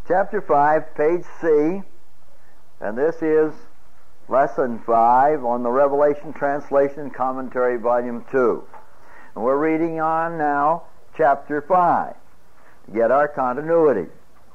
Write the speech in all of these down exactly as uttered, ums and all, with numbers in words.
Chapter five, page C, and this is Lesson five on the Revelation Translation Commentary, Volume two. And we're reading on now Chapter five to get our continuity.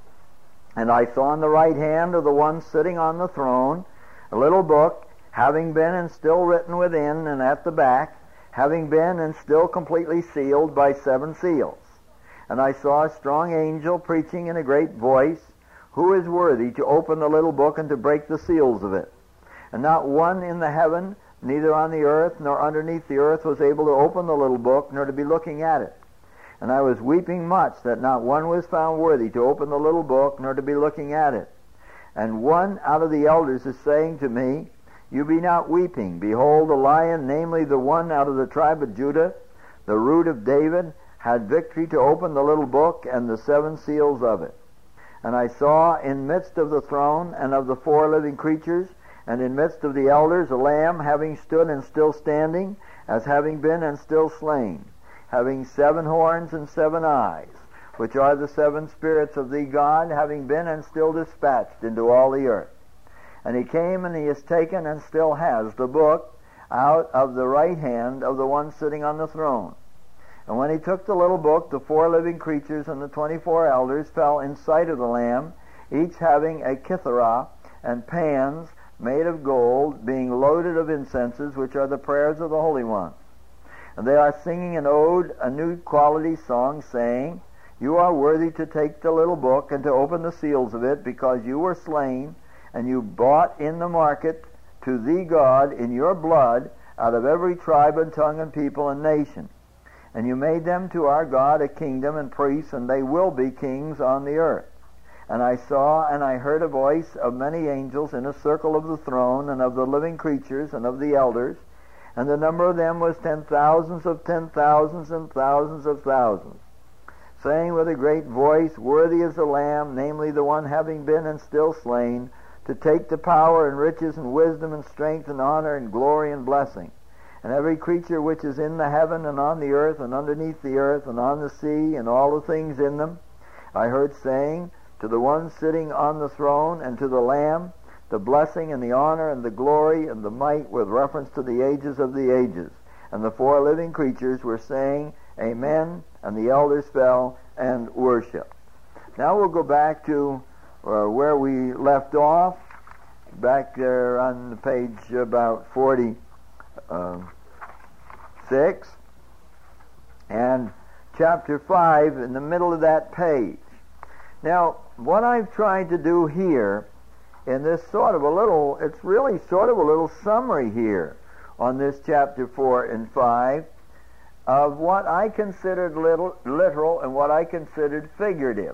And I saw in the right hand of the one sitting on the throne a little book, having been and still written within and at the back, having been and still completely sealed by seven seals. And I saw a strong angel preaching in a great voice, "Who is worthy to open the little book and to break the seals of it?" And not one in the heaven, neither on the earth, nor underneath the earth, was able to open the little book, nor to be looking at it. And I was weeping much that not one was found worthy to open the little book, nor to be looking at it. And one out of the elders is saying to me, "You be not weeping. Behold, the Lion, namely the one out of the tribe of Judah, the root of David, had victory to open the little book and the seven seals of it." And I saw in midst of the throne and of the four living creatures, and in midst of the elders, a lamb having stood and still standing, as having been and still slain, having seven horns and seven eyes, which are the seven spirits of thee, God, having been and still dispatched into all the earth. And he came and he has taken and still has the book out of the right hand of the one sitting on the throne. And when he took the little book, the four living creatures and the twenty-four elders fell in sight of the Lamb, each having a kithara and pans made of gold, being loaded of incenses, which are the prayers of the holy ones. And they are singing an ode, a new quality song, saying, "You are worthy to take the little book and to open the seals of it, because you were slain, and you bought in the market to thee, God, in your blood, out of every tribe and tongue and people and nation. And you made them to our God a kingdom and priests, and they will be kings on the earth." And I saw and I heard a voice of many angels in a circle of the throne, and of the living creatures, and of the elders, and the number of them was ten thousands of ten thousands and thousands of thousands, saying with a great voice, "Worthy is the Lamb, namely the one having been and still slain, to take the power and riches and wisdom and strength and honor and glory and blessing. And every creature which is in the heaven and on the earth and underneath the earth and on the sea and all the things in them, I heard saying, to the one sitting on the throne and to the Lamb, the blessing and the honor and the glory and the might with reference to the ages of the ages. And the four living creatures were saying, Amen, and the elders fell and worshiped." Now we'll go back to uh, where we left off, back there on page about forty. Uh, six, and chapter five in the middle of that page. Now, what I've tried to do here in this sort of a little, it's really sort of a little summary here on this chapter four and five of what I considered little, literal and what I considered figurative.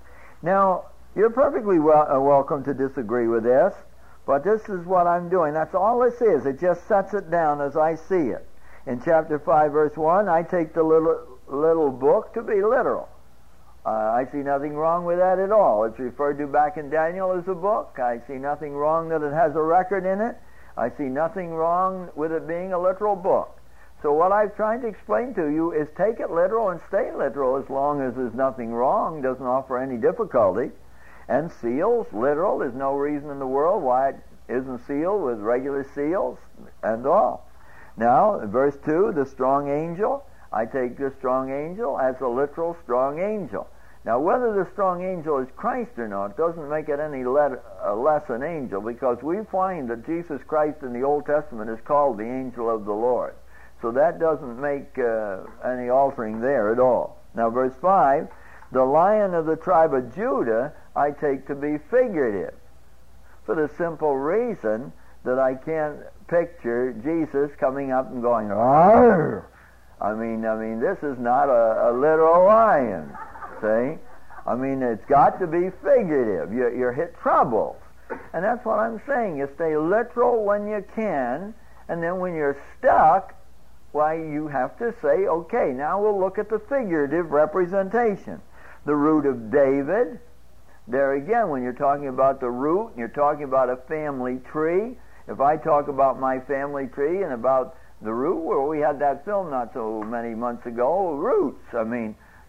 Now, you're perfectly wel- uh, welcome to disagree with this, but this is what I'm doing. That's all this is. It just sets it down as I see it. In chapter five, verse one, I take the little, little book to be literal. Uh, I see nothing wrong with that at all. It's referred to back in Daniel as a book. I see nothing wrong that it has a record in it. I see nothing wrong with it being a literal book. So what I've tried to explain to you is take it literal and stay literal as long as there's nothing wrong, doesn't offer any difficulty. And seals, literal, there's no reason in the world why it isn't sealed with regular seals and all. Now, in verse two, the strong angel, I take the strong angel as a literal strong angel. Now, whether the strong angel is Christ or not doesn't make it any let, uh, less an angel, because we find that Jesus Christ in the Old Testament is called the angel of the Lord. So that doesn't make uh, any altering there at all. Now, verse five, the Lion of the tribe of Judah I take to be figurative, for the simple reason that I can't picture Jesus coming up and going, "Arr!" I mean, I mean, this is not a, a literal lion, see? I mean, it's got to be figurative. You, you're hit troubles. And that's what I'm saying. You stay literal when you can, and then when you're stuck, why, you have to say, okay, now we'll look at the figurative representation. The root of David. There again, when you're talking about the root, and you're talking about a family tree, if I talk about my family tree and about the root, well, we had that film not so many months ago, Roots. I mean,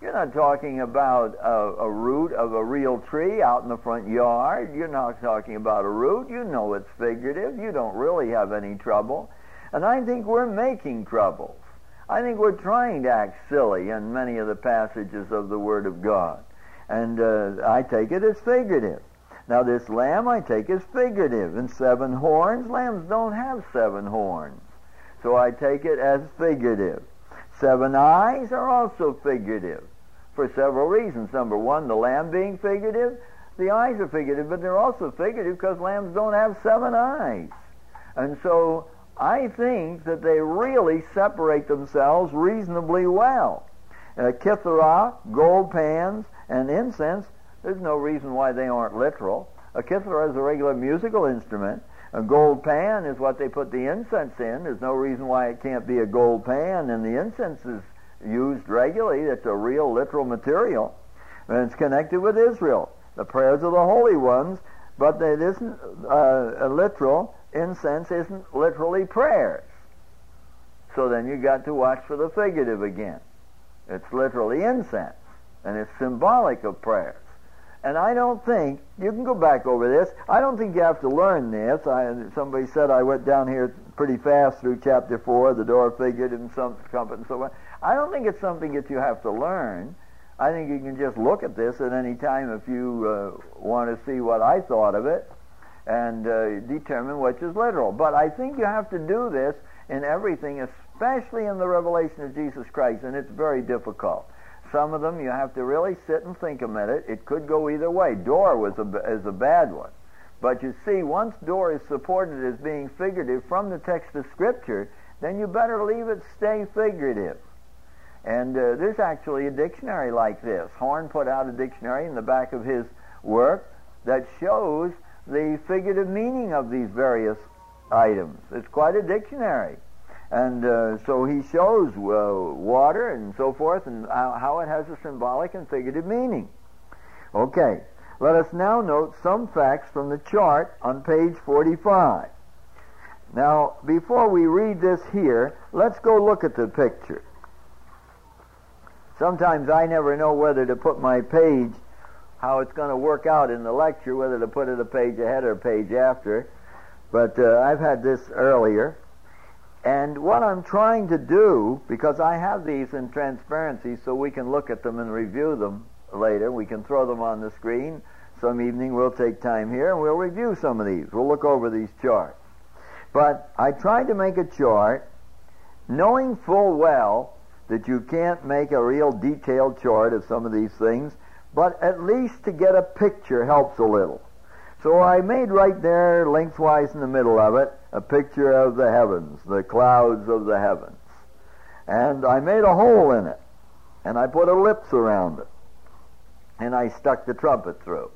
You're not talking about a, a root of a real tree out in the front yard. You're not talking about a root. You know it's figurative. You don't really have any trouble. And I think we're making troubles. I think we're trying to act silly in many of the passages of the Word of God. And uh, I take it as figurative. Now this lamb I take as figurative. And seven horns, lambs don't have seven horns. So I take it as figurative. Seven eyes are also figurative for several reasons. Number one, the lamb being figurative, the eyes are figurative, but they're also figurative because lambs don't have seven eyes. And so I think that they really separate themselves reasonably well. Uh, kithara, gold pans, and incense, there's no reason why they aren't literal. A kithara is a regular musical instrument. A gold pan is what they put the incense in. There's no reason why it can't be a gold pan, and the incense is used regularly. It's a real literal material. And it's connected with Israel, the prayers of the holy ones, but it isn't uh, a literal. Incense isn't literally prayers. So then you got to watch for the figurative again. It's literally incense, and it's symbolic of prayers. And I don't think, you can go back over this, I don't think you have to learn this. I, somebody said I went down here pretty fast through chapter four, the door figurative and some trumpet and so on. I don't think it's something that you have to learn. I think you can just look at this at any time if you uh, want to see what I thought of it and uh, determine which is literal. But I think you have to do this in everything, especially in the revelation of Jesus Christ, and it's very difficult. Some of them you have to really sit and think a minute. It could go either way. Door was a, is a bad one. But you see, once door is supported as being figurative from the text of Scripture, then you better leave it stay figurative. And uh, there's actually a dictionary like this. Horn put out a dictionary in the back of his work that shows the figurative meaning of these various items. It's quite a dictionary. And uh, so he shows uh, water and so forth and how, how it has a symbolic and figurative meaning. Okay, let us now note some facts from the chart on page forty-five. Now, before we read this here, let's go look at the picture. Sometimes I never know whether to put my page, how it's going to work out in the lecture, whether to put it a page ahead or a page after. But uh, I've had this earlier. And what I'm trying to do, because I have these in transparency so we can look at them and review them later. We can throw them on the screen. Some evening we'll take time here and we'll review some of these. We'll look over these charts. But I tried to make a chart knowing full well that you can't make a real detailed chart of some of these things, but at least to get a picture helps a little. So I made right there, lengthwise in the middle of it, a picture of the heavens, the clouds of the heavens. And I made a hole in it, and I put ellipse around it, and I stuck the trumpet through.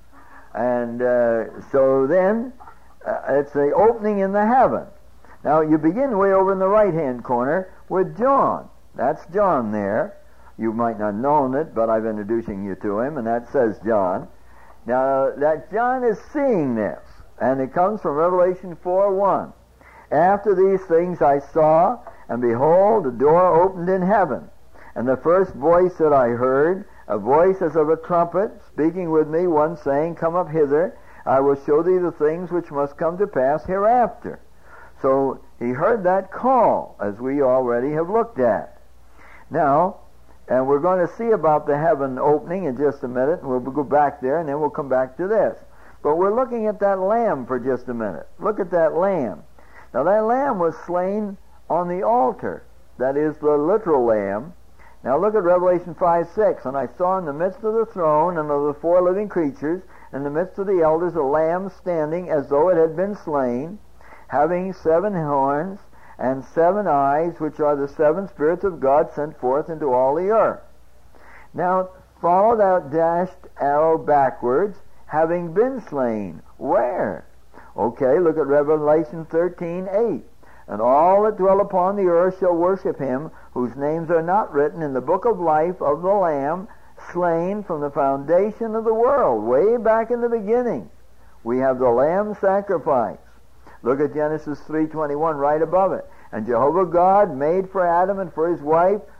And uh, so then, uh, it's the opening in the heaven. Now, you begin way over in the right-hand corner with John. That's John there. You might not have known it, but I'm introducing you to him, and that says John. Now, that John is seeing this, and it comes from Revelation four one. After these things I saw, and behold, a door opened in heaven. And the first voice that I heard, a voice as of a trumpet, speaking with me, one saying, Come up hither, I will show thee the things which must come to pass hereafter. So he heard that call, as we already have looked at. Now, and we're going to see about the heaven opening in just a minute, and we'll go back there, and then we'll come back to this. But we're looking at that lamb for just a minute. Look at that lamb. Now, that lamb was slain on the altar. That is the literal lamb. Now, look at Revelation five six. And I saw in the midst of the throne and of the four living creatures, in the midst of the elders, a lamb standing as though it had been slain, having seven horns, and seven eyes, which are the seven spirits of God sent forth into all the earth. Now, follow that dashed arrow backwards, having been slain. Where? Okay, look at Revelation thirteen eight. And all that dwell upon the earth shall worship him, whose names are not written in the book of life of the Lamb, slain from the foundation of the world, way back in the beginning. We have the Lamb sacrifice. Look at Genesis three twenty-one right above it. And Jehovah God made for Adam and for his wife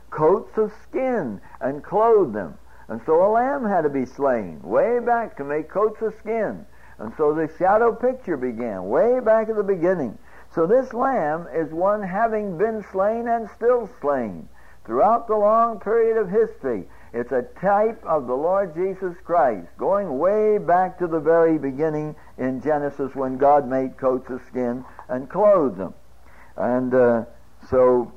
coats of skin and clothed them. And so a lamb had to be slain way back to make coats of skin. And so the shadow picture began way back at the beginning. So this lamb is one having been slain and still slain throughout the long period of history. It's a type of the Lord Jesus Christ, going way back to the very beginning in Genesis when God made coats of skin and clothed them. And uh, so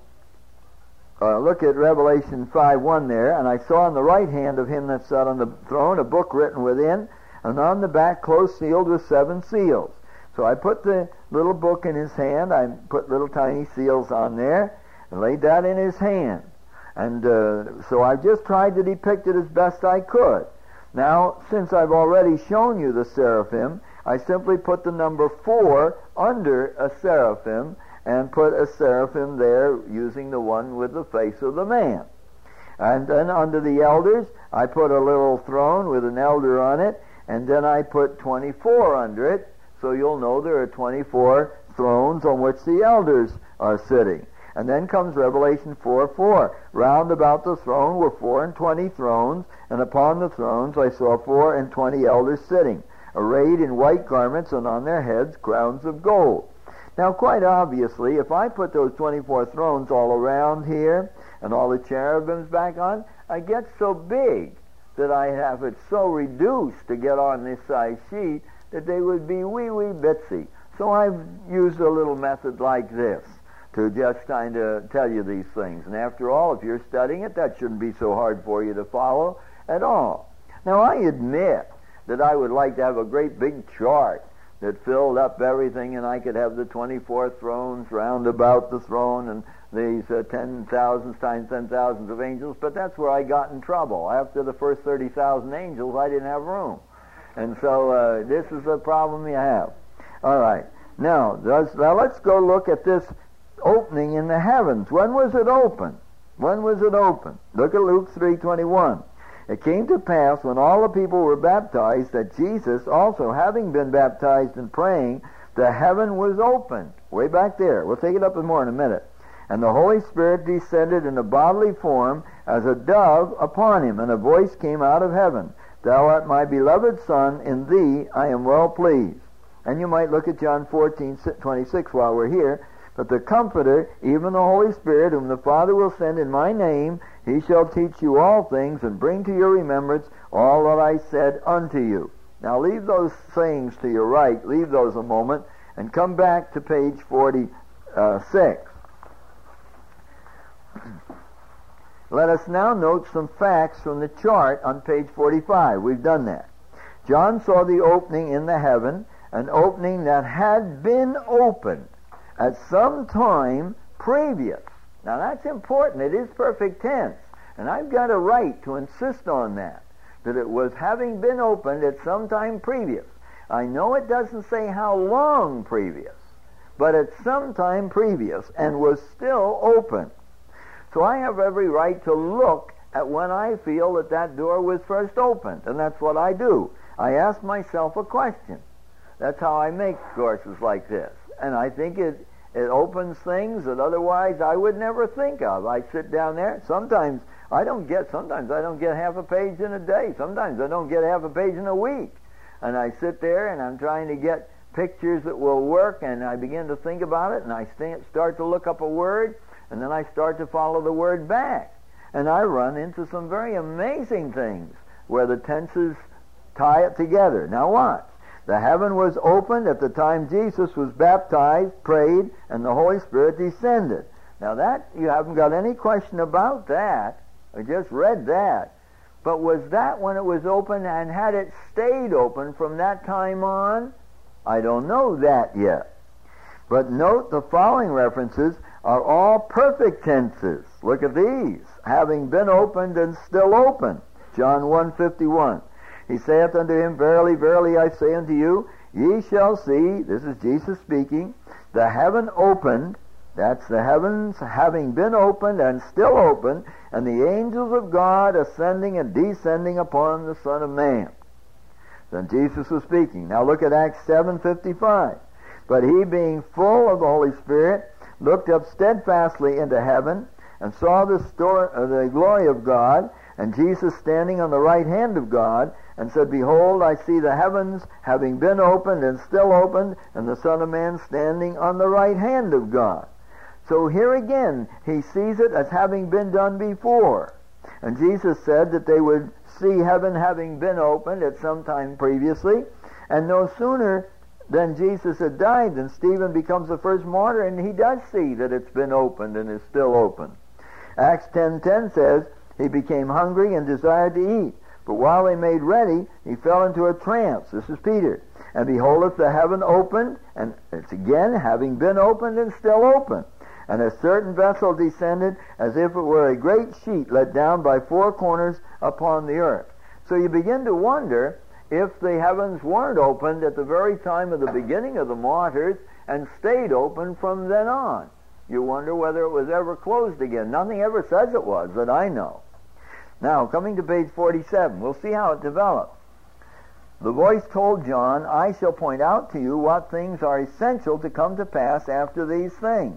uh, look at Revelation five one there. And I saw on the right hand of him that sat on the throne a book written within, and on the back close sealed with seven seals. So I put the little book in his hand. I put little tiny seals on there and laid that in his hand. And uh, so I just tried to depict it as best I could. Now, since I've already shown you the seraphim, I simply put the number four under a seraphim and put a seraphim there using the one with the face of the man. And then under the elders, I put a little throne with an elder on it, and then I put twenty-four under it, so you'll know there are twenty-four thrones on which the elders are sitting. And then comes Revelation four four. Round about the throne were four and twenty thrones, and upon the thrones I saw four and twenty elders sitting, arrayed in white garments, and on their heads crowns of gold. Now, quite obviously, if I put those twenty-four thrones all around here, and all the cherubims back on, I get so big that I have it so reduced to get on this size sheet that they would be wee wee bitsy. So I've used a little method like this to just kind of tell you these things. And after all, if you're studying it, that shouldn't be so hard for you to follow at all. Now, I admit that I would like to have a great big chart that filled up everything, and I could have the twenty-four thrones round about the throne and these uh, ten thousands times ten thousands of angels, but that's where I got in trouble. After the first thirty thousand angels, I didn't have room. And so uh, this is the problem you have. All right. Now, does, now let's go look at this opening in the heavens. When was it open? When was it open? Look at Luke three twenty-one. It came to pass when all the people were baptized that Jesus also, having been baptized and praying, the heaven was opened. Way back there. We'll take it up more in a minute. And the Holy Spirit descended in a bodily form as a dove upon him, and a voice came out of heaven. Thou art my beloved Son, in thee I am well pleased. And you might look at John fourteen twenty-six while we're here. But the Comforter, even the Holy Spirit, whom the Father will send in my name, he shall teach you all things, and bring to your remembrance all that I said unto you. Now leave those sayings to your right, leave those a moment, and come back to page forty-six. Let us now note some facts from the chart on page forty-five. We've done that. John saw the opening in the heaven, an opening that had been opened at some time previous. Now that's important. It is perfect tense. And I've got a right to insist on that, that it was having been opened at some time previous. I know it doesn't say how long previous, but at some time previous, and was still open. So I have every right to look at when I feel that that door was first opened, and that's what I do. I ask myself a question. That's how I make courses like this. And I think it, it opens things that otherwise I would never think of. I sit down there. Sometimes I don't get, sometimes I don't get half a page in a day. Sometimes I don't get half a page in a week. And I sit there and I'm trying to get pictures that will work, and I begin to think about it, and I start to look up a word, and then I start to follow the word back. And I run into some very amazing things where the tenses tie it together. Now watch. The heaven was opened at the time Jesus was baptized, prayed, and the Holy Spirit descended. Now that, you haven't got any question about that. I just read that. But was that when it was open, and had it stayed open from that time on? I don't know that yet. But note the following references are all perfect tenses. Look at these. Having been opened and still open. John one fifty-one. He saith unto him, Verily, verily, I say unto you, ye shall see, this is Jesus speaking, the heaven opened, that's the heavens having been opened and still open, and the angels of God ascending and descending upon the Son of Man. Then Jesus was speaking. Now look at Acts seven fifty-five. But he, being full of the Holy Spirit, looked up steadfastly into heaven, and saw the, store, uh, the glory of God, and Jesus standing on the right hand of God, and said, Behold, I see the heavens having been opened and still opened, and the Son of Man standing on the right hand of God. So here again, he sees it as having been done before. And Jesus said that they would see heaven having been opened at some time previously, and no sooner than Jesus had died than Stephen becomes the first martyr, and he does see that it's been opened and is still open. Acts ten ten says, He became hungry and desired to eat. But while they made ready, he fell into a trance. This is Peter. And beholdeth the heaven opened, and it's again having been opened and still open. And a certain vessel descended as if it were a great sheet let down by four corners upon the earth. So you begin to wonder if the heavens weren't opened at the very time of the beginning of the martyrs and stayed open from then on. You wonder whether it was ever closed again. Nothing ever says it was that I know. Now, coming to page forty-seven, we'll see how it develops. The voice told John, I shall point out to you what things are essential to come to pass after these things.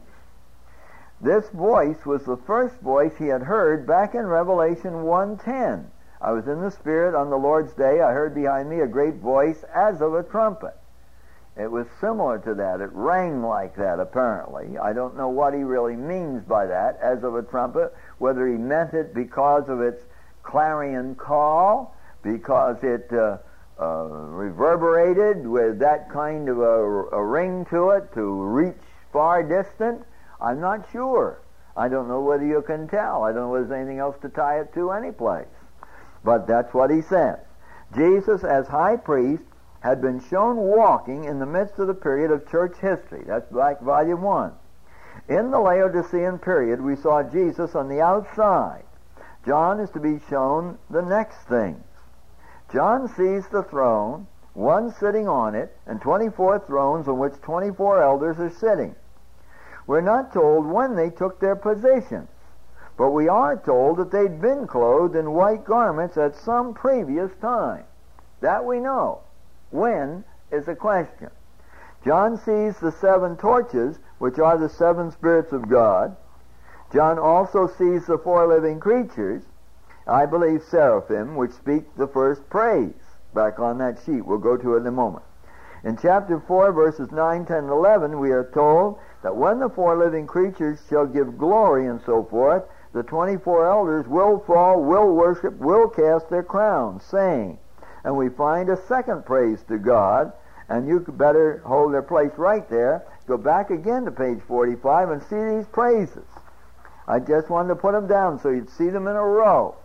This voice was the first voice he had heard back in Revelation one ten. I was in the Spirit on the Lord's day. I heard behind me a great voice as of a trumpet. It was similar to that. It rang like that, apparently. I don't know what he really means by that, as of a trumpet, whether he meant it because of its clarion call, because it uh, uh, reverberated with that kind of a, a ring to it to reach far distant. I'm not sure. I don't know whether you can tell. I don't know whether there's anything else to tie it to any place. But that's what he says. Jesus, as high priest, had been shown walking in the midst of the period of church history. That's like volume one. In the Laodicean period, we saw Jesus on the outside. John is to be shown the next things. John sees the throne, one sitting on it, and twenty-four thrones on which twenty-four elders are sitting. We're not told when they took their positions, but we are told that they'd been clothed in white garments at some previous time. That we know. When is a question. John sees the seven torches, which are the seven spirits of God. John also sees the four living creatures, I believe seraphim, which speak the first praise. Back on that sheet. We'll go to it in a moment. In chapter four, verses nine, ten, and eleven, we are told that when the four living creatures shall give glory and so forth, the twenty-four elders will fall, will worship, will cast their crowns, saying, and we find a second praise to God, and you could better hold their place right there. Go back again to page forty-five and see these praises. I just wanted to put them down so you'd see them in a row.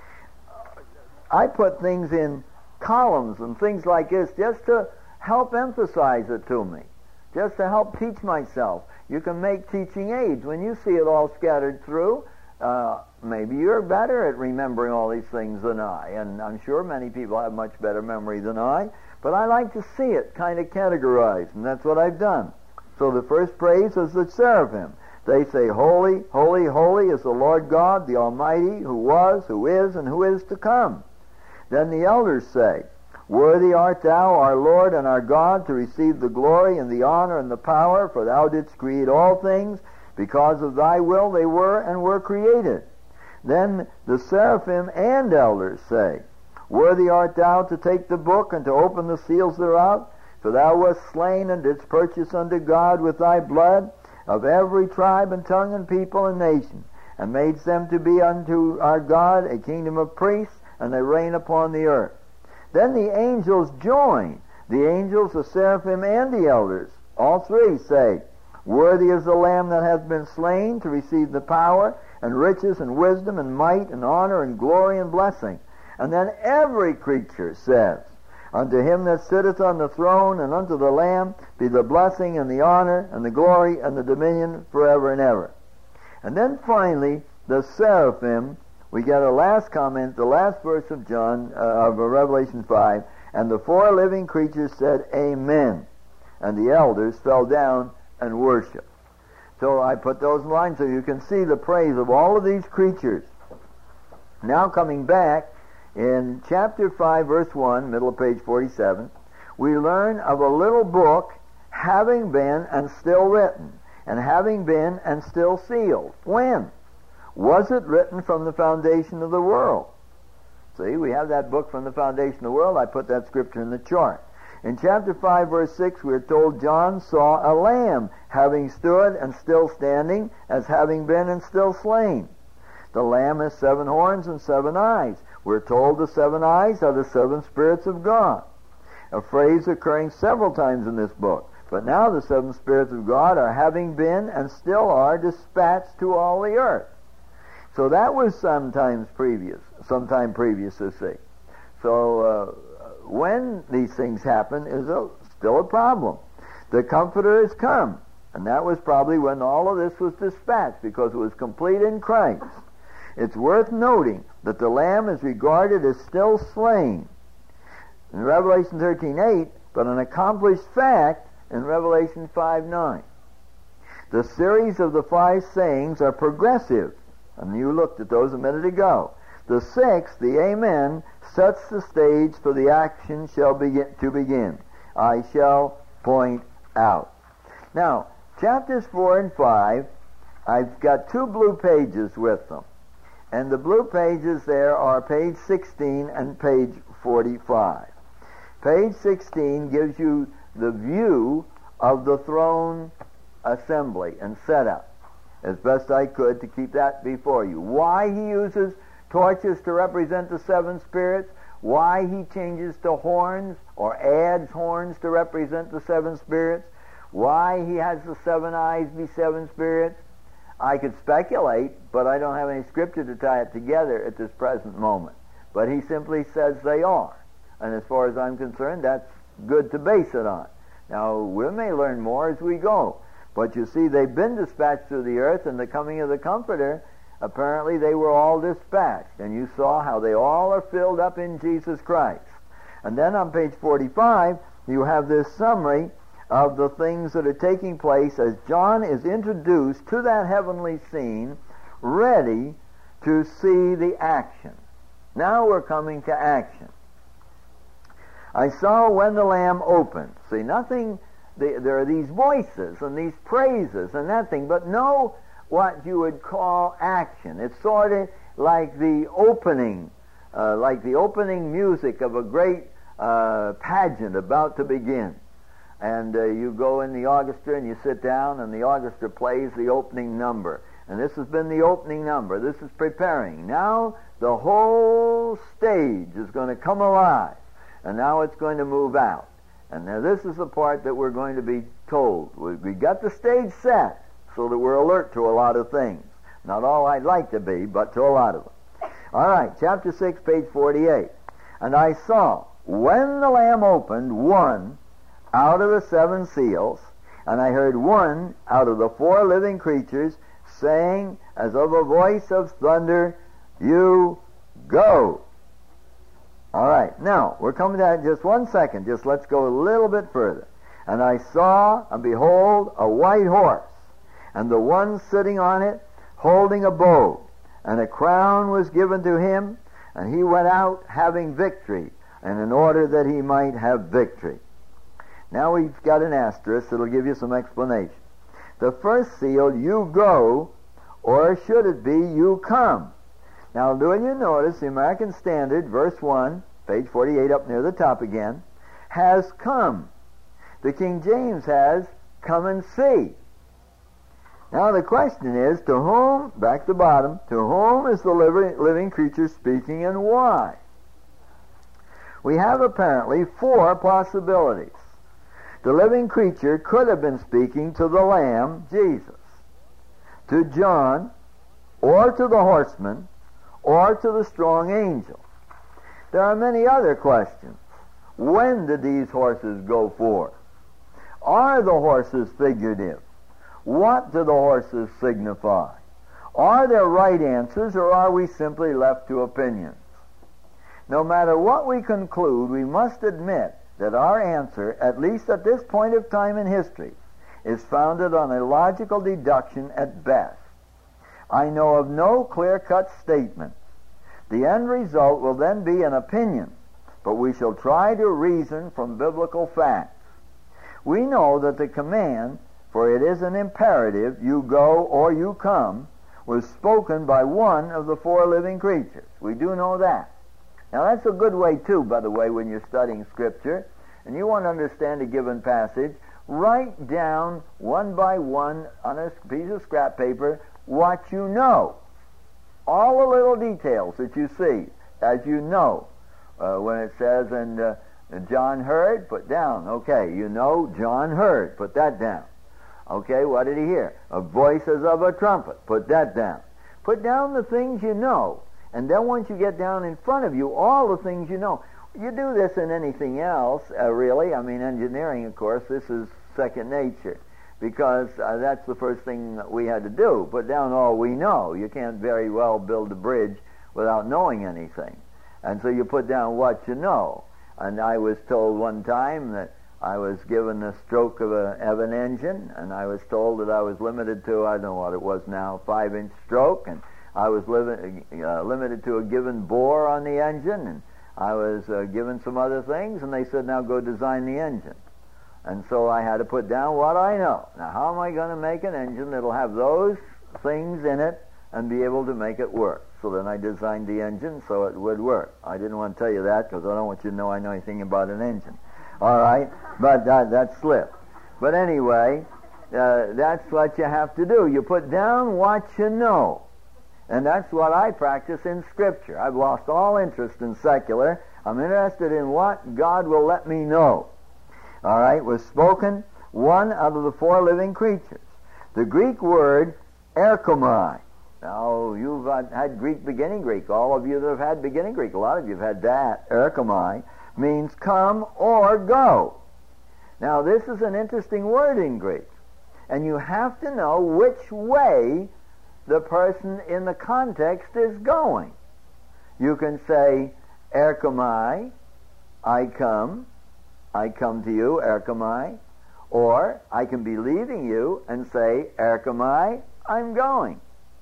I put things in columns and things like this just to help emphasize it to me, just to help teach myself. You can make teaching aids. When you see it all scattered through, uh, maybe you're better at remembering all these things than I, and I'm sure many people have much better memory than I, but I like to see it kind of categorized, and that's what I've done. So the first praise is the seraphim. They say, Holy, holy, holy is the Lord God, the Almighty, who was, who is, and who is to come. Then the elders say, Worthy art thou, our Lord and our God, to receive the glory and the honor and the power, for thou didst create all things. Because of thy will they were and were created. Then the seraphim and elders say, Worthy art thou to take the book and to open the seals thereof, for thou wast slain and didst purchase unto God with thy blood of every tribe and tongue and people and nation, and madest them to be unto our God a kingdom of priests, and they reign upon the earth. Then the angels join, the angels, the seraphim, and the elders. All three say, Worthy is the Lamb that hath been slain to receive the power and riches and wisdom and might and honor and glory and blessing. And then every creature says, Unto him that sitteth on the throne and unto the Lamb be the blessing and the honor and the glory and the dominion forever and ever. And then finally, the seraphim, we get a last comment, the last verse of John, uh, of Revelation five, and the four living creatures said, Amen. And the elders fell down and worshiped. So I put those lines so you can see the praise of all of these creatures. Now coming back, in chapter five, verse one, middle of page forty-seven, we learn of a little book having been and still written, and having been and still sealed. When? Was it written from the foundation of the world? See, we have that book from the foundation of the world. I put that scripture in the chart. In chapter five, verse six, we are told John saw a lamb having stood and still standing, as having been and still slain. The lamb has seven horns and seven eyes. We're told the seven eyes are the seven spirits of God, a phrase occurring several times in this book. But now the seven spirits of God are having been and still are dispatched to all the earth. So that was sometimes previous, sometime previous, to see. So uh, when these things happen is a, still a problem. The Comforter has come, and that was probably when all of this was dispatched, because it was complete in Christ. It's worth noting that the Lamb is regarded as still slain in Revelation thirteen eight, but an accomplished fact in Revelation five nine. The series of the five sayings are progressive, and you looked at those a minute ago. The sixth, the Amen, sets the stage for the action shall begin to begin. I shall point out. Now, chapters four and five, I've got two blue pages with them. And the blue pages there are page sixteen and page forty-five. Page sixteen gives you the view of the throne assembly and setup, as best I could to keep that before you. Why he uses torches to represent the seven spirits, why he changes to horns or adds horns to represent the seven spirits, why he has the seven eyes be seven spirits. I could speculate, but I don't have any scripture to tie it together at this present moment. But he simply says they are. And as far as I'm concerned, that's good to base it on. Now, we may learn more as we go. But you see, they've been dispatched through the earth, and the coming of the Comforter, apparently they were all dispatched. And you saw how they all are filled up in Jesus Christ. And then on page forty-five, you have this summary of the things that are taking place as John is introduced to that heavenly scene, ready to see the action. Now we're coming to action. I saw when the Lamb opened. See, nothing, there are these voices and these praises and that thing, but no what you would call action. It's sort of like the opening, uh, like the opening music of a great uh, pageant about to begin. And uh, you go in the orchestra and you sit down and the orchestra plays the opening number. And this has been the opening number. This is preparing. Now the whole stage is going to come alive. And now it's going to move out. And now this is the part that we're going to be told. We, we got the stage set so that we're alert to a lot of things. Not all I'd like to be, but to a lot of them. All right, chapter six, page forty-eight. And I saw, when the Lamb opened, one out of the seven seals, and I heard one out of the four living creatures saying, as of a voice of thunder, you go. All right, now, we're coming to that in just one second. Just let's go a little bit further. And I saw, and behold, a white horse, and the one sitting on it holding a bow, and a crown was given to him, and he went out having victory, and in order that he might have victory. Now we've got an asterisk that'll give you some explanation. The first seal, you go, or should it be, you come? Now, do you notice the American Standard, verse one, page forty-eight, up near the top again, has come. The King James has come and see. Now, the question is, to whom, back to the bottom, to whom is the living, living creature speaking and why? We have apparently four possibilities. The living creature could have been speaking to the Lamb, Jesus, to John, or to the horseman, or to the strong angel. There are many other questions. When did these horses go forth? Are the horses figurative? What do the horses signify? Are there right answers, or are we simply left to opinions? No matter what we conclude, we must admit that our answer, at least at this point of time in history, is founded on a logical deduction at best. I know of no clear-cut statement. The end result will then be an opinion, but we shall try to reason from biblical facts. We know that the command, for it is an imperative, you go or you come, was spoken by one of the four living creatures. We do know that. Now that's a good way too, by the way, when you're studying Scripture, and you want to understand a given passage, write down one by one on a piece of scrap paper what you know. All the little details that you see, as you know. Uh, when it says, and uh, John heard, put down. Okay, you know John heard, put that down. Okay, what did he hear? A voice as of a trumpet, put that down. Put down the things you know, and then once you get down in front of you, all the things you know. You do this in anything else, uh, really. I mean, engineering, of course, this is second nature, because uh, that's the first thing that we had to do, put down all we know. You can't very well build a bridge without knowing anything. And so you put down what you know. And I was told one time that I was given a stroke of, a, of an engine, and I was told that I was limited to, I don't know what it was now, five-inch stroke, and I was li- uh, limited to a given bore on the engine, and I was uh, given some other things, and they said, now go design the engine. And so I had to put down what I know. Now, how am I going to make an engine that'll have those things in it and be able to make it work? So then I designed the engine so it would work. I didn't want to tell you that because I don't want you to know I know anything about an engine. All right? But that, that slipped. But anyway, uh, that's what you have to do. You put down what you know. And that's what I practice in Scripture. I've lost all interest in secular. I'm interested in what God will let me know. All right? Was spoken one out of the four living creatures. The Greek word erchomai. Now, you've had Greek beginning Greek. All of you that have had beginning Greek, a lot of you have had that. Erchomai means come or go. Now, this is an interesting word in Greek. And you have to know which way the person in the context is going. You can say, erchomai, I come, I come to you, erchomai. Or I can be leaving you and say, erchomai, I'm going.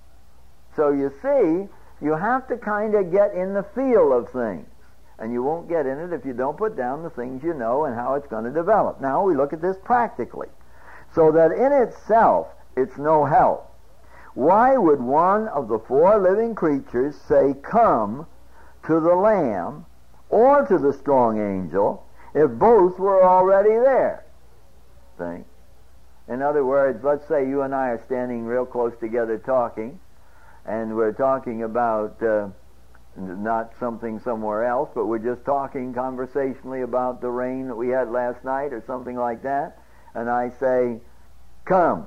So you see, you have to kind of get in the feel of things. And you won't get in it if you don't put down the things you know and how it's going to develop. Now we look at this practically. So that in itself, it's no help. Why would one of the four living creatures say, come to the Lamb or to the strong angel if both were already there? See? In other words, let's say you and I are standing real close together talking, and we're talking about uh, not something somewhere else, but we're just talking conversationally about the rain that we had last night or something like that, and I say, come.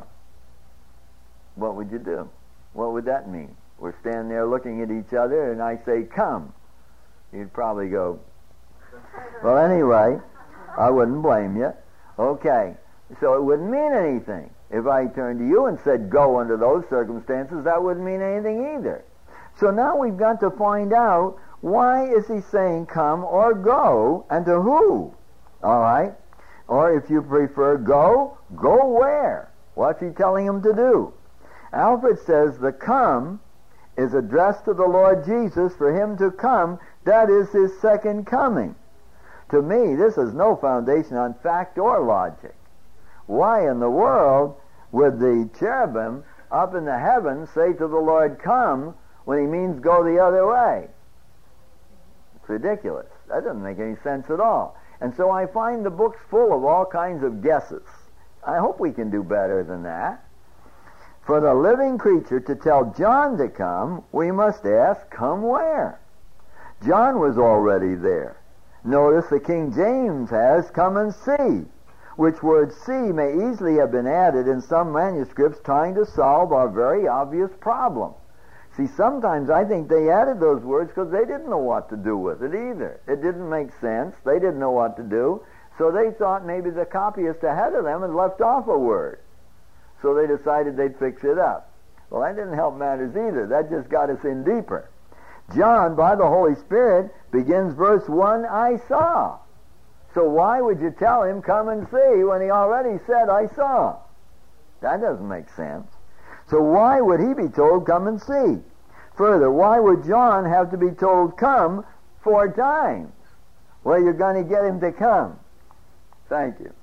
What would you do? What would that mean? We're standing there looking at each other, and I say, come. You'd probably go, well, anyway, I wouldn't blame you. Okay, so it wouldn't mean anything. If I turned to you and said go under those circumstances, that wouldn't mean anything either. So now we've got to find out, why is he saying come or go, and to who? All right? Or if you prefer go, go where? What's he telling him to do? Alfred says the come is addressed to the Lord Jesus for him to come. That is his second coming. To me, this has no foundation on fact or logic. Why in the world would the cherubim up in the heavens say to the Lord, come, when he means go the other way? It's ridiculous. That doesn't make any sense at all. And so I find the book's full of all kinds of guesses. I hope we can do better than that. For the living creature to tell John to come, we must ask, come where? John was already there. Notice the King James has come and see, which word see may easily have been added in some manuscripts trying to solve our very obvious problem. See, sometimes I think they added those words because they didn't know what to do with it either. It didn't make sense. They didn't know what to do. So they thought maybe the copyist ahead of them had left off a word. So they decided they'd fix it up. Well, that didn't help matters either. That just got us in deeper. John, by the Holy Spirit, begins verse one, I saw. So why would you tell him, come and see, when he already said, I saw? That doesn't make sense. So why would he be told, come and see? Further, why would John have to be told, come, four times? Well, you're going to get him to come. Thank you.